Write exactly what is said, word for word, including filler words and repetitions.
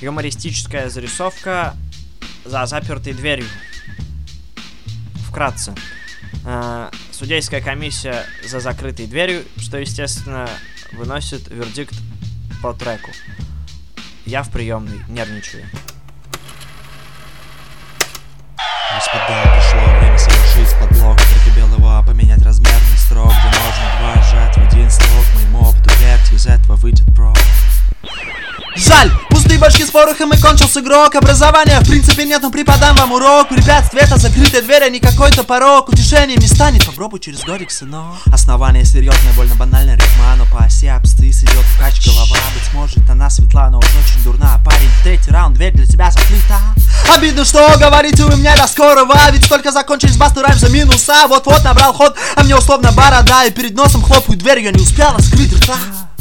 Юмористическая зарисовка за запертой дверью. Вкратце. Судейская комиссия за закрытой дверью, что, естественно, выносит вердикт по треку. Я в приемной, нервничаю. Господа, пришло время совершить подлог. Треки белого поменять размерный строк, где можно два сжать в один слог. Моему опыту верьте, из этого выйдет про. Жаль, пустые башки с порохом и кончился игрок. Образования в принципе нет, но преподам вам урок. Препятствие это закрытая дверь, а не какой-то порог. Утешением не станет, попробуй через годик, сынок. Основание серьезное, больно банальная рифма, но по оси абсцисс идет вкач голова. Быть может она светла, но уж очень дурна. Парень, третий раунд, дверь для тебя закрыта. Обидно, что говорите вы мне до скорого, ведь только закончились басты райм за минуса. Вот-вот набрал ход, а мне условно борода, и перед носом хлопают дверь, я не успел раскрыть рта.